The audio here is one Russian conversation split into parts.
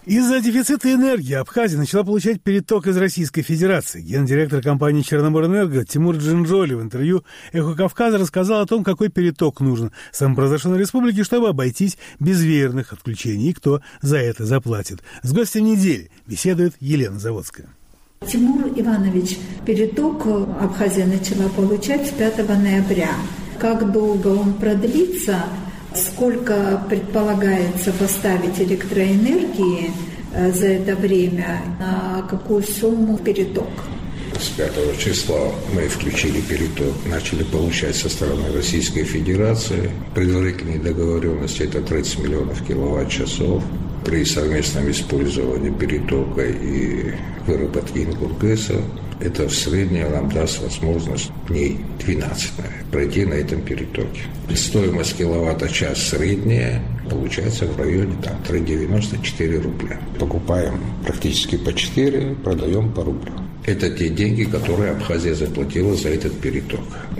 Из-за дефицита энергии Абхазия начала получать переток из Российской Федерации. Гендиректор компании «Черноморэнерго» Тимур Джинджоли в интервью «Эхо Кавказа» рассказал о том, какой переток нужен самопровозглашенной республике, чтобы обойтись без веерных отключений и кто за это заплатит. С гостем недели беседует Елена Заводская. Тимур Иванович, переток Абхазия начала получать с 5 ноября. Как долго он продлится? Сколько предполагается поставить электроэнергии за это время, на какую сумму переток? С 5 числа мы включили переток, начали получать со стороны Российской Федерации. Предварительные договоренности – это 30 миллионов киловатт-часов. При совместном использовании перетока и выработки Ингургэса это в среднем нам даст возможность дней 12 пройти на этом перетоке. Стоимость киловатта-час средняя получается в районе 3,94 рубля. Покупаем практически по 4, продаем по рублю. Это те деньги, которые Абхазия заплатила за этот переток.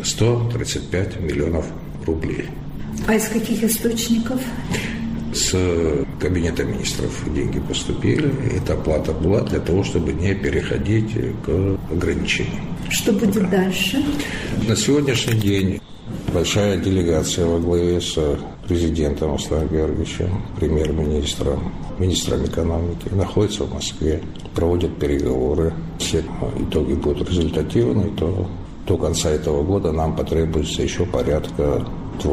135 миллионов рублей. А из каких источников? С Кабинета министров деньги поступили. Эта оплата была для того, чтобы не переходить к ограничениям. Что будет дальше? На сегодняшний день большая делегация во главе с президентом Асланом Георгиевичем, премьер-министром, министром экономики находится в Москве, проводят переговоры. Все итоги будут результативны, то до конца этого года нам потребуется еще порядка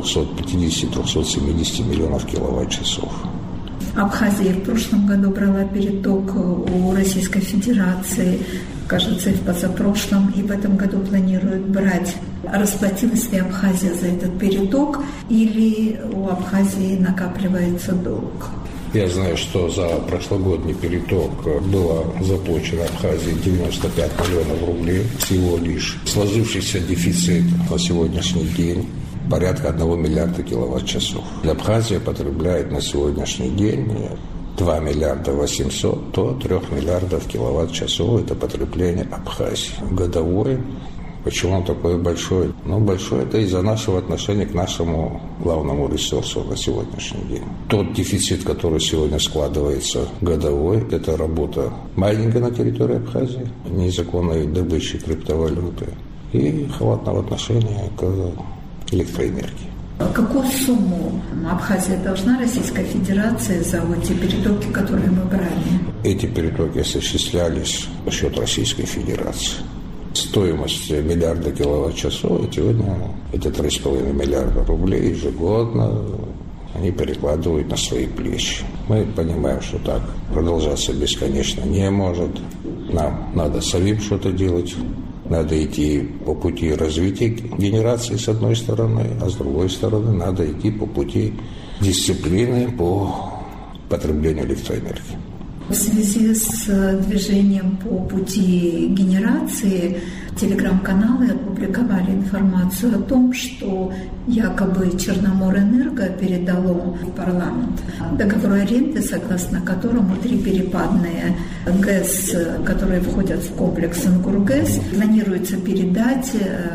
250-270 миллионов киловатт-часов. Абхазия в прошлом году брала переток у Российской Федерации, кажется, и в позапрошлом, и в этом году планируют брать. Расплатилась ли Абхазия за этот переток, или у Абхазии накапливается долг? Я знаю, что за прошлогодний переток было заплачено Абхазии 95 миллионов рублей всего лишь. Сложившийся дефицит на сегодняшний день порядка 1 миллиарда киловатт-часов. Абхазия потребляет на сегодняшний день 2 миллиарда 800 до 3 миллиардов киловатт-часов. Это потребление Абхазии. Годовое. Почему он такой большой? Большой это из-за нашего отношения к нашему главному ресурсу на сегодняшний день. Тот дефицит, который сегодня складывается годовой, это работа майнинга на территории Абхазии, незаконной добычи криптовалюты и халатного отношения к электроэнергии. Какую сумму Абхазия должна Российской Федерации за эти перетоки, которые мы брали? Эти перетоки осуществлялись за счет Российской Федерации. Стоимость миллиарда киловатт-часов сегодня это 3,5 миллиарда рублей ежегодно они перекладывают на свои плечи. Мы понимаем, что так продолжаться бесконечно не может. Нам надо самим что-то делать. Надо идти по пути развития генерации с одной стороны, а с другой стороны надо идти по пути дисциплины по потреблению электроэнергии. В связи с движением по пути генерации телеграм-каналы опубликовали информацию о том, что якобы Черноморэнерго передало в парламент договор аренды, согласно которому 3 перепадные ГЭС, которые входят в комплекс Ингургэс, планируется передать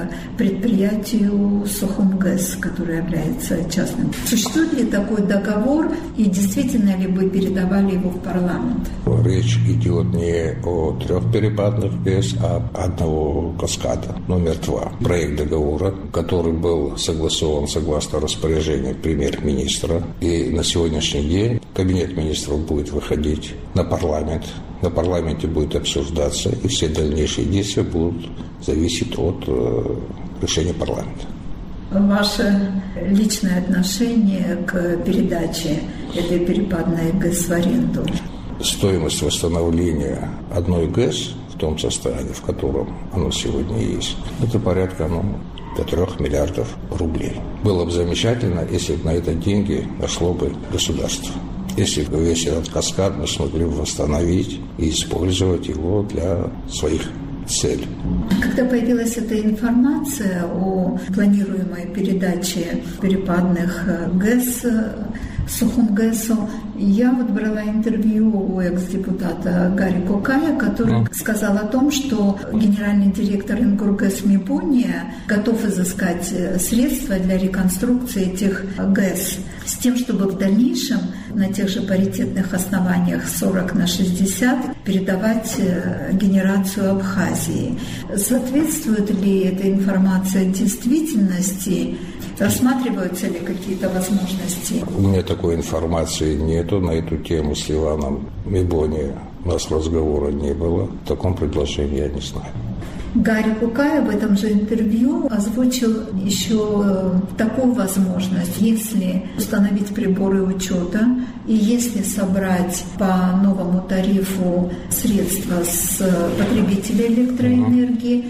предприятию Сухумгэс, которое является частным. Существует ли такой договор и действительно ли вы передавали его в парламент? Речь идет не о 3 перепадных ГЭС, а одного каскада номер 2. Проект договора, который был согласован согласно распоряжению премьер-министра. И на сегодняшний день Кабинет министров будет выходить на парламент. На парламенте будет обсуждаться, и все дальнейшие действия будут зависеть от решения парламента. Ваше личное отношение к передаче этой перепадной ГЭС в аренду? Стоимость восстановления одной ГЭС в том состоянии, в котором оно сегодня есть, это порядка до 3 миллиардов рублей. Было бы замечательно, если бы на это деньги дошло бы государство. Если бы весь этот каскад мы смогли бы восстановить и использовать его для своих целей. Когда появилась эта информация о планируемой передаче перепадных ГЭС Сухумгэсу. Я брала интервью у экс-депутата Гарри Кукая, который сказал о том, что генеральный директор Ингургэс Мипония готов изыскать средства для реконструкции этих ГЭС с тем, чтобы в дальнейшем на тех же паритетных основаниях 40/60 передавать генерацию Абхазии. Соответствует ли эта информация действительности? Рассматриваются ли какие-то возможности? У меня такой информации нету на эту тему с Иваном Мипония. У нас разговора не было. В таком предложении я не знаю. Гарри Кукай в этом же интервью озвучил еще такую возможность, если установить приборы учета и если собрать по новому тарифу средства с потребителей электроэнергии,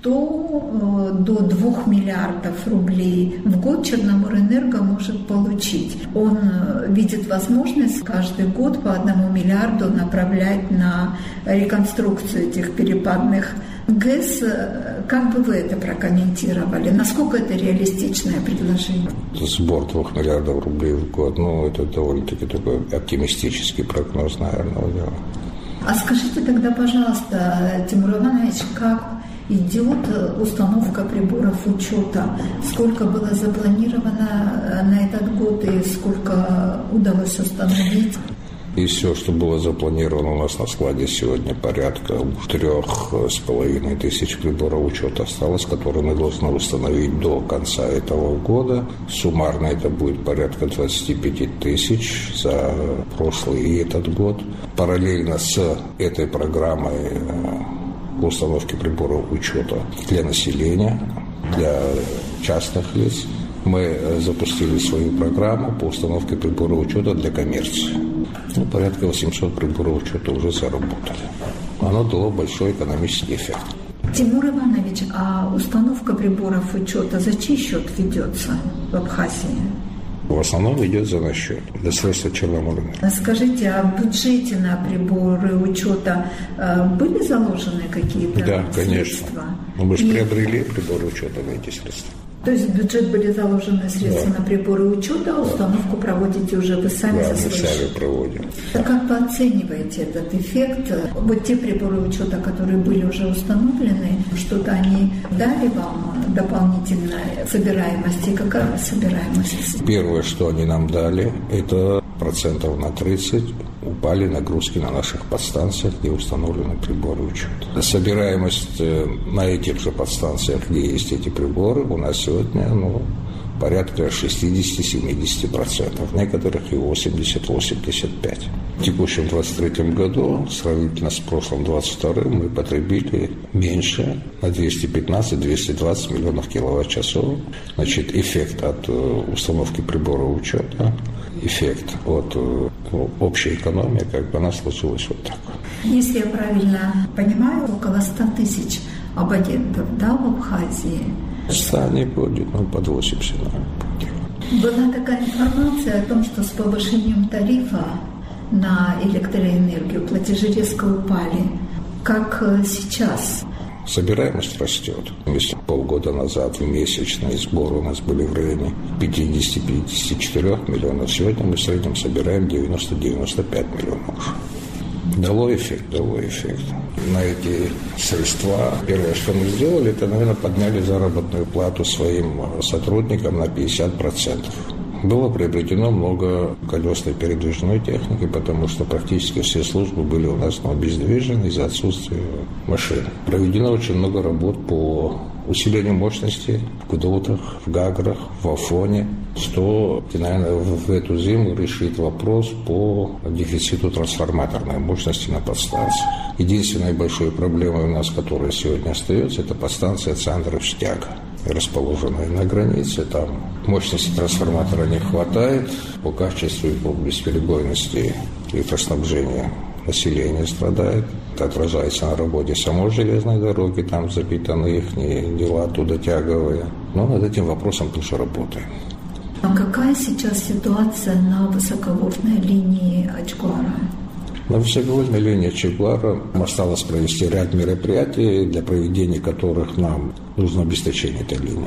то до 2 миллиардов рублей в год Черноморэнерго может получить. Он видит возможность каждый год по 1 миллиарду направлять на реконструкцию этих перепадных ГЭС. Как бы вы это прокомментировали? Насколько это реалистичное предложение? Сбор 2 миллиардов рублей в год, это довольно-таки такой оптимистический прогноз, наверное. А скажите тогда, пожалуйста, Тимур Иванович, как идет установка приборов учета? Сколько было запланировано на этот год и сколько удалось установить? И все, что было запланировано у нас на складе сегодня, порядка 3,5 тысяч приборов учета осталось, которые мы должны установить до конца этого года. Суммарно это будет порядка 25 тысяч за прошлый и этот год. Параллельно с этой программой установки приборов учета для населения, для частных лиц, мы запустили свою программу по установке приборов учета для коммерции. Порядка 800 приборов учета уже заработали. Оно дало большой экономический эффект. Тимур Иванович, а установка приборов учета за чей счет ведется в Абхазии? В основном идет за наш счет, для средства Черноморэнерго. Скажите, а в бюджете на приборы учета были заложены какие-то средства? Да, конечно. Мы же приобрели приборы учета на эти средства. То есть в бюджет были заложены средства на приборы учета, а установку проводите уже вы сами за свой счет? Да, мы сами проводим. Как вы оцениваете этот эффект? Вот те приборы учета, которые были уже установлены, что-то они дали вам дополнительной собираемости? Какая собираемость? Первое, что они нам дали, это 30% упали нагрузки на наших подстанциях, где установлены приборы учета. Собираемость на этих же подстанциях, где есть эти приборы, у нас сегодня порядка 60-70%, в некоторых и 80-85%. В текущем 23 году, сравнительно с прошлым 22, мы потребили меньше на 215-220 миллионов киловатт-часов. Значит, эффект от установки прибора учета, эффект от общей экономии, она случилась вот так. Если я правильно понимаю, около 100 тысяч абонентов, в Абхазии? 100 не будет, под 80, Была такая информация о том, что с повышением тарифа на электроэнергию платежи резко упали. Как сейчас? Собираемость растет. Если полгода назад в месячный сбор у нас были в районе 50-54 миллионов, сегодня мы в среднем собираем 90-95 миллионов. Дало эффект. На эти средства первое, что мы сделали, это, наверное, подняли заработную плату своим сотрудникам на 50%. Было приобретено много колесной передвижной техники, потому что практически все службы были у нас обездвижены из-за отсутствия машин. Проведено очень много работ по усилению мощности в Гудотах, в Гаграх, в Афоне, что, наверное, в эту зиму решит вопрос по дефициту трансформаторной мощности на подстанциях. Единственной большой проблемой у нас, которая сегодня остается, это подстанция Цандров-Стяга, расположенная на границе. Там мощности трансформатора не хватает по качеству и по бесперебойности электроснабжения. Население страдает. Это отражается на работе самой железной дороги, там запитаны их дела оттуда тяговые. Но над этим вопросом тоже работаем. А какая сейчас ситуация на высоковольтной линии Ачгуара? На высоковольтной линии Ачгуара осталось провести ряд мероприятий, для проведения которых нам нужно обеспечение этой линии.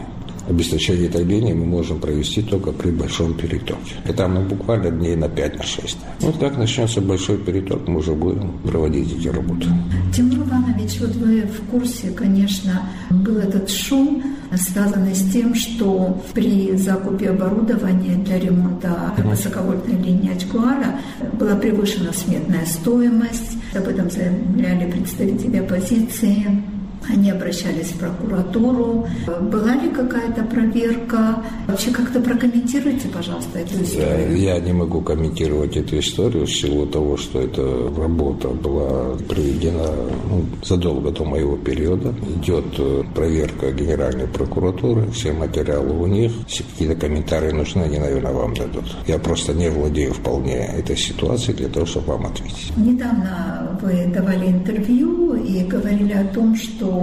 Обесточение этой линии мы можем провести только при большом перетоке. И там буквально дней на 5-6. Вот как начнется большой переток, мы уже будем проводить эти работы. Тимур Иванович, вот вы в курсе, конечно, был этот шум, связанный с тем, что при закупе оборудования для ремонта высоковольтной линии Ачкуара была превышена сметная стоимость. Об этом заявляли представители оппозиции. Они обращались в прокуратуру. Была ли какая-то проверка? Вообще как-то прокомментируйте, пожалуйста, эту историю. Я не могу комментировать эту историю в силу того, что эта работа была проведена задолго до моего периода. Идет проверка Генеральной прокуратуры, все материалы у них. Если какие-то комментарии нужны, они, наверное, вам дадут. Я просто не владею вполне этой ситуацией для того, чтобы вам ответить. Недавно вы давали интервью и говорили о том, что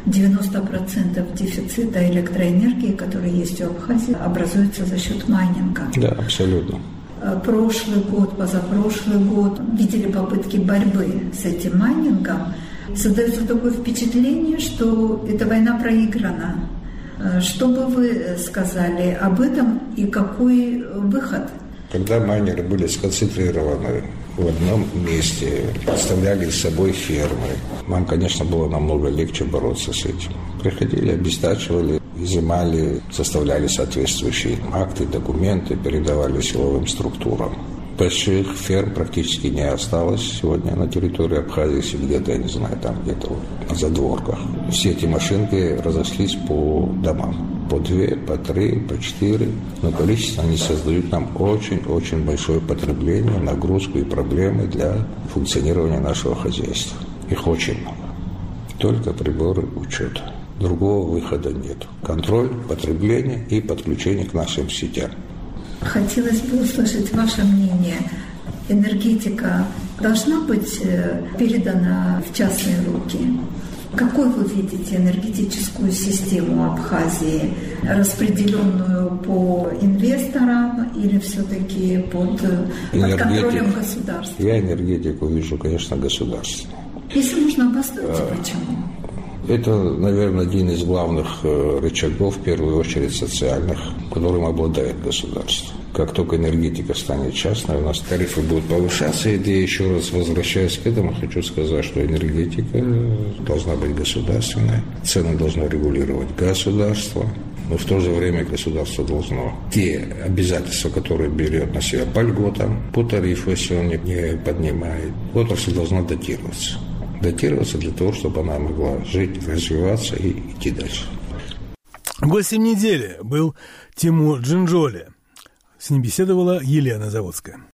90% дефицита электроэнергии, который есть у Абхазии, образуется за счет майнинга. Да, абсолютно. Прошлый год, позапрошлый год видели попытки борьбы с этим майнингом. Создается такое впечатление, что эта война проиграна. Что бы вы сказали об этом и какой выход? Когда майнеры были сконцентрированы в одном месте, представляли собой фермы, нам, конечно, было намного легче бороться с этим. Приходили, обестачивали, изымали, составляли соответствующие акты, документы, передавали силовым структурам. Больших ферм практически не осталось сегодня на территории Абхазии, если где-то, я не знаю, там где-то на задворках. Все эти машинки разошлись по домам. По 2, по 3, по 4. Но количество они создают нам очень-очень большое потребление, нагрузку и проблемы для функционирования нашего хозяйства. Их очень много. Только приборы учета. Другого выхода нет. Контроль, потребление и подключение к нашим сетям. Хотелось бы услышать ваше мнение. Энергетика должна быть передана в частные руки? Какой вы видите энергетическую систему Абхазии? Распределенную по инвесторам или все-таки под контролем государства? Я энергетику вижу, конечно, государственной. Если можно обосновать, почему? Это, наверное, один из главных рычагов, в первую очередь социальных, которым обладает государство. Как только энергетика станет частной, у нас тарифы будут повышаться. И я еще раз возвращаясь к этому, хочу сказать, что энергетика должна быть государственной, цены должно регулировать государство. Но в то же время государство должно те обязательства, которые берет на себя по льготам, по тарифу, если он не поднимает, отрасль должна датироваться. Датироваться для того, чтобы она могла жить, развиваться и идти дальше. Гостем недели был Тимур Джинджоли. С ним беседовала Елена Заводская.